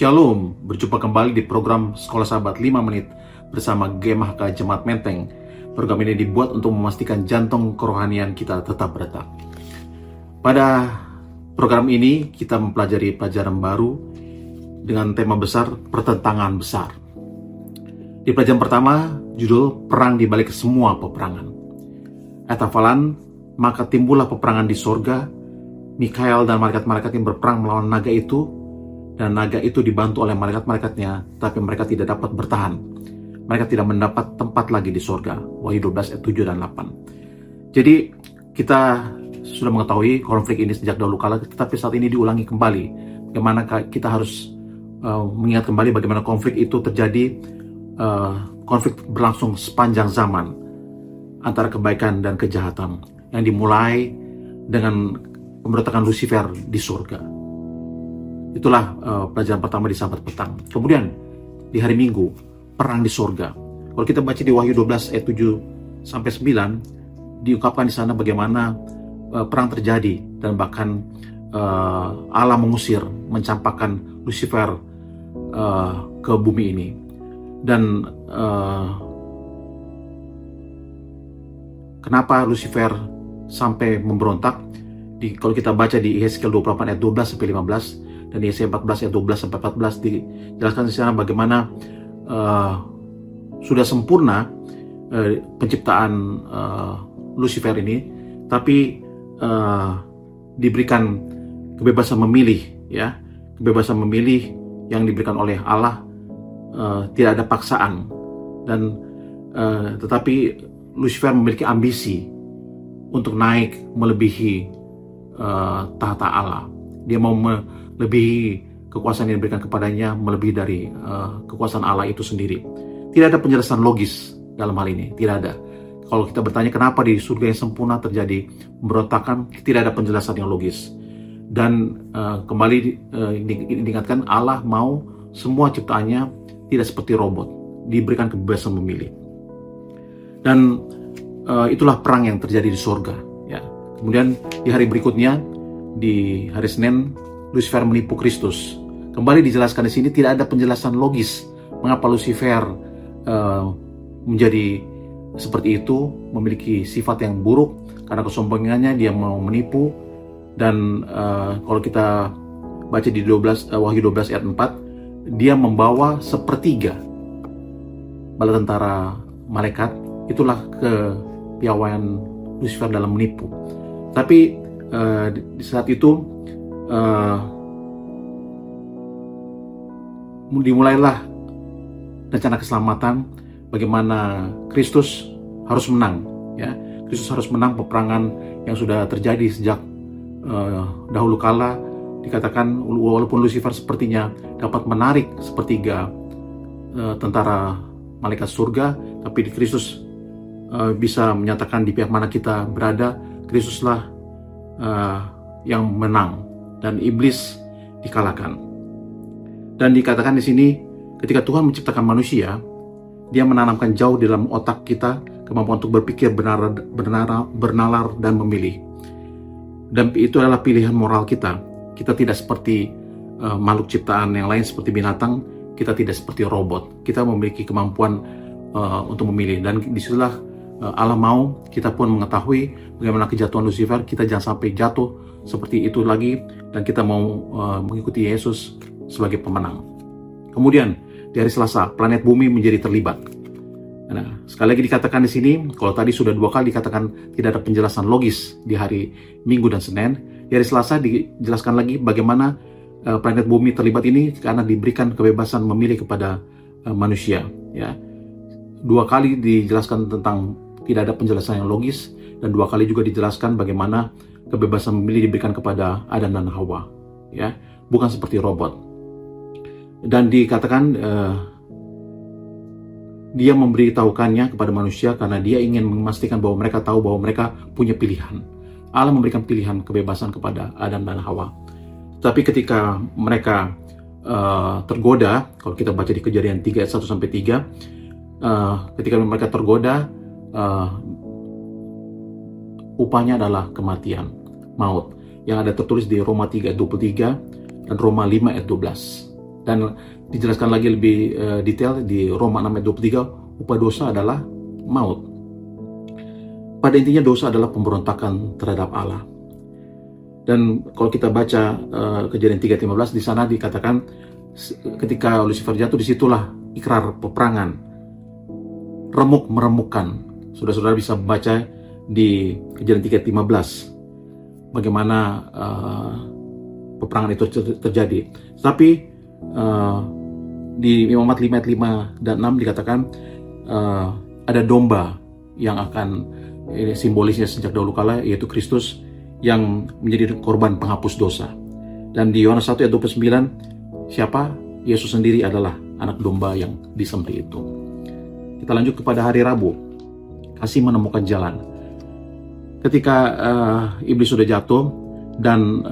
Shalom, berjumpa kembali di program Sekolah Sahabat 5 Menit bersama GMHK Jemaat Menteng. Program ini dibuat untuk memastikan jantung kerohanian kita tetap berdetak. Pada program ini kita mempelajari pelajaran baru dengan tema besar pertentangan besar. Di pelajaran pertama, judul Perang di balik semua peperangan. Ayat hafalan, maka timbullah peperangan di sorga, Mikael dan malaikat-malaikat yang berperang melawan naga itu, dan naga itu dibantu oleh malaikat-malaikatnya, tapi mereka tidak dapat bertahan. Mereka tidak mendapat tempat lagi di sorga. Wahyu 12 ayat 7 dan 8. Jadi kita sudah mengetahui konflik ini sejak dahulu kala, tetapi saat ini diulangi kembali. Bagaimana kita harus mengingat kembali bagaimana konflik itu terjadi. Konflik berlangsung sepanjang zaman antara kebaikan dan kejahatan, yang dimulai dengan pemberontakan Lucifer di surga. Itulah pelajaran pertama di Sahabat Petang. Kemudian di hari Minggu, perang di surga. Kalau kita baca di Wahyu 12 ayat 7 sampai 9, diungkapkan di sana bagaimana perang terjadi dan bahkan Allah mengusir, mencampakkan Lucifer ke bumi ini. Dan kenapa Lucifer sampai memberontak? Kalau kita baca di Yesaya 28 ayat 12 sampai 15 dan Yesaya 14 ayat 12 sampai 14, dijelaskan di sana bagaimana sudah sempurna penciptaan Lucifer ini, tapi diberikan kebebasan memilih, ya, kebebasan memilih yang diberikan oleh Allah. Tidak ada paksaan, dan tetapi Lucifer memiliki ambisi untuk naik melebihi tahta Allah. Dia mau melebihi kekuasaan yang diberikan kepadanya, melebihi dari kekuasaan Allah itu sendiri. Tidak ada penjelasan logis dalam hal ini, tidak ada. Kalau kita bertanya kenapa di surga yang sempurna terjadi pemberontakan, tidak ada penjelasan yang logis. Dan kembali diingatkan, Allah mau semua ciptaannya tidak seperti robot, diberikan kebebasan memilih. Dan itulah perang yang terjadi di surga, ya. Kemudian di hari berikutnya, di hari Senin, Lucifer menipu Kristus. Kembali dijelaskan di sini, tidak ada penjelasan logis mengapa Lucifer menjadi seperti itu, memiliki sifat yang buruk karena kesombongannya. Dia mau menipu. Dan kalau kita baca di Wahyu 12 ayat 4, dia membawa sepertiga bala tentara malaikat. Itulah kepiawaian Lucifer dalam menipu. Tapi di saat itu dimulailah rencana keselamatan, bagaimana Kristus harus menang, ya. Kristus harus menang peperangan yang sudah terjadi sejak dahulu kala. Dikatakan walaupun Lucifer sepertinya dapat menarik sepertiga tentara malaikat surga, tapi di Kristus bisa menyatakan di pihak mana kita berada. Kristuslah yang menang dan iblis dikalahkan. Dan dikatakan di sini, ketika Tuhan menciptakan manusia, Dia menanamkan jauh di dalam otak kita kemampuan untuk berpikir, bernalar dan memilih. Dan itu adalah pilihan moral kita. Kita tidak seperti makhluk ciptaan yang lain seperti binatang. Kita tidak seperti robot. Kita memiliki kemampuan untuk memilih. Dan disitulah Allah mau kita pun mengetahui bagaimana kejatuhan Lucifer. Kita jangan sampai jatuh seperti itu lagi, dan kita mau mengikuti Yesus sebagai pemenang. Kemudian di hari Selasa, planet bumi menjadi terlibat. Nah, sekali lagi dikatakan di sini, kalau tadi sudah 2 kali dikatakan tidak ada penjelasan logis di hari Minggu dan Senin, di hari Selasa dijelaskan lagi bagaimana planet bumi terlibat ini karena diberikan kebebasan memilih kepada manusia, ya. 2 kali dijelaskan tentang tidak ada penjelasan yang logis, dan 2 kali juga dijelaskan bagaimana kebebasan memilih diberikan kepada Adam dan Hawa, ya, bukan seperti robot. Dan dikatakan Dia memberitahukannya kepada manusia karena Dia ingin memastikan bahwa mereka tahu bahwa mereka punya pilihan. Allah memberikan pilihan kebebasan kepada Adam dan Hawa. Tapi ketika mereka tergoda, kalau kita baca di Kejadian 3 ayat 1 sampai 3, ketika mereka tergoda, upahnya adalah kematian, maut, yang ada tertulis di Roma 3 ayat 23 dan Roma 5 ayat 12. Dan dijelaskan lagi lebih detail di Roma 6 ayat 23, upah dosa adalah maut. Pada intinya dosa adalah pemberontakan terhadap Allah. Dan kalau kita baca Kejadian 3:15, di sana dikatakan ketika Lucifer jatuh, disitulah ikrar peperangan, remuk meremukkan. Saudara-saudara bisa baca di Kejadian 3:15 bagaimana peperangan itu terjadi. Tapi di Imamat 5 ayat 5 dan 6 dikatakan ada domba yang akan, ini simbolisnya sejak dahulu kala, yaitu Kristus yang menjadi korban penghapus dosa. Dan di Yohanes 1 ayat 29, siapa? Yesus sendiri adalah anak domba yang disembelih itu. Kita lanjut kepada hari Rabu, kasih menemukan jalan. Ketika iblis sudah jatuh dan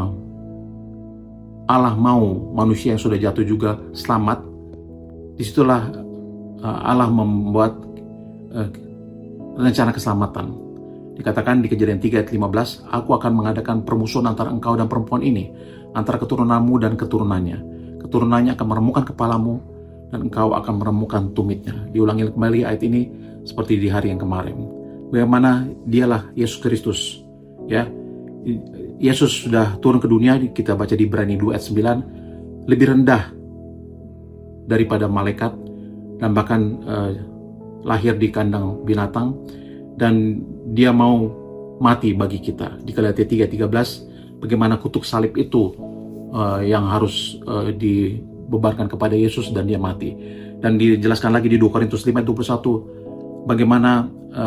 Allah mau manusia yang sudah jatuh juga selamat, disitulah Allah membuat rencana keselamatan. Dikatakan di Kejadian 3 ayat 15, aku akan mengadakan permusuhan antara engkau dan perempuan ini, antara keturunanmu dan keturunannya. Keturunannya akan meremukkan kepalamu, dan engkau akan meremukkan tumitnya. Diulangi kembali ayat ini seperti di hari yang kemarin. Bagaimana dialah Yesus Kristus, ya. Yesus sudah turun ke dunia, kita baca di Ibrani 2 ayat 9, lebih rendah daripada malaikat, dan bahkan lahir di kandang binatang, dan dia mau mati bagi kita. Di Galatia 3:13, bagaimana kutuk salib itu yang harus dibebankan kepada Yesus, dan dia mati. Dan dijelaskan lagi di 2 Korintus 5 ayat 21, bagaimana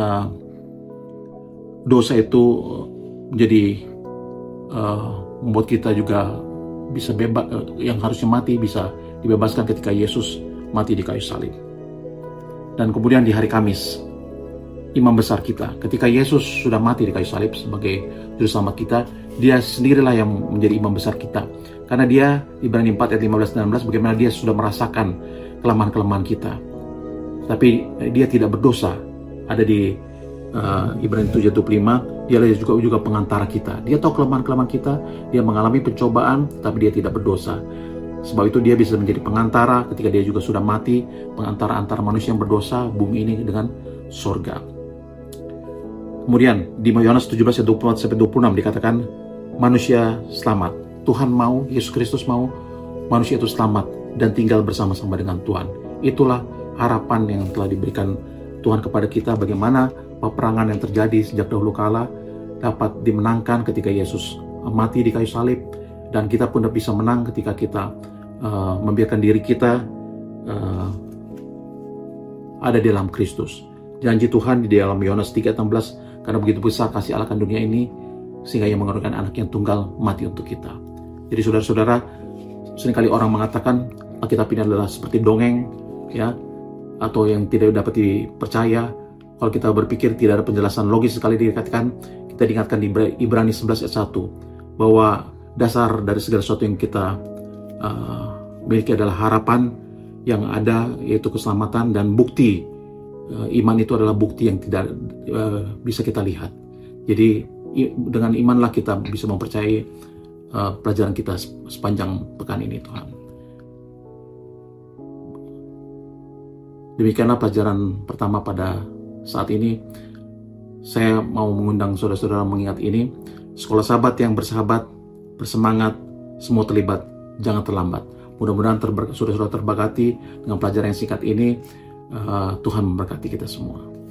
dosa itu menjadi membuat kita juga bisa bebas, yang harusnya mati bisa dibebaskan ketika Yesus mati di kayu salib. Dan kemudian di hari Kamis, imam besar kita, ketika Yesus sudah mati di kayu salib sebagai juru selamat kita, dia sendirilah yang menjadi imam besar kita. Karena dia, Ibrani 4 ayat 15 dan 16, bagaimana dia sudah merasakan kelemahan-kelemahan kita. Tapi dia tidak berdosa. Ada di Ibrani 7:25, dia juga pengantara kita. Dia tahu kelemahan-kelemahan kita, dia mengalami pencobaan, tapi dia tidak berdosa. Sebab itu dia bisa menjadi pengantara ketika dia juga sudah mati, pengantara antara manusia yang berdosa, bumi ini dengan sorga. Kemudian di Yohanes 17 ayat 24-26 dikatakan manusia selamat. Tuhan mau, Yesus Kristus mau manusia itu selamat dan tinggal bersama-sama dengan Tuhan. Itulah harapan yang telah diberikan Tuhan kepada kita, bagaimana peperangan yang terjadi sejak dahulu kala dapat dimenangkan ketika Yesus mati di kayu salib, dan kita pun dapat bisa menang ketika kita membiarkan diri kita ada di dalam Kristus. Janji Tuhan di dalam Yohanes 3:16, karena begitu besar kasih Allah akan dunia ini sehingga ia mengaruniakan anak yang tunggal mati untuk kita. Jadi saudara-saudara, seringkali orang mengatakan Alkitab ini adalah seperti dongeng, ya, atau yang tidak dapat dipercaya. Kalau kita berpikir tidak ada penjelasan logis sekali dikatakan, kita diingatkan di Ibrani 11 ayat 1 bahwa dasar dari segala sesuatu yang kita miliki adalah harapan yang ada, yaitu keselamatan, dan bukti iman itu adalah bukti yang tidak bisa kita lihat. Jadi dengan imanlah kita bisa mempercayai pelajaran kita sepanjang pekan ini, Tuhan. Demikianlah pelajaran pertama pada saat ini. Saya mau mengundang saudara-saudara mengingat ini. Sekolah Sahabat yang bersahabat, bersemangat, semua terlibat, jangan terlambat. Mudah-mudahan saudara-saudara terberkati dengan pelajaran yang singkat ini. Tuhan memberkati kita semua.